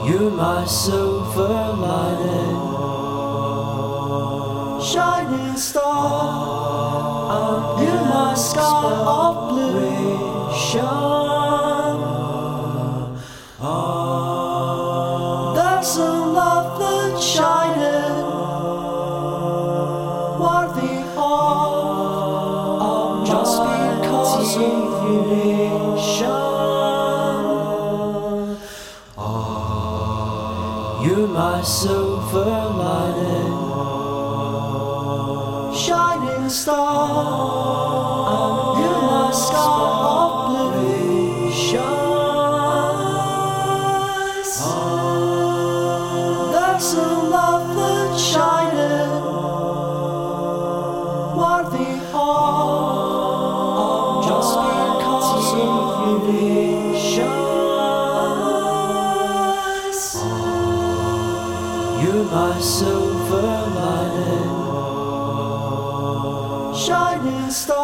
You're my silver lining, shining star. You're my sky of blue. There's a love that's shining, worthy of just because of you. You're my silver lining, shining star. You're my sky of blue. There's a love that's shining, worthy of just because of you. You're my silver lining, shining star.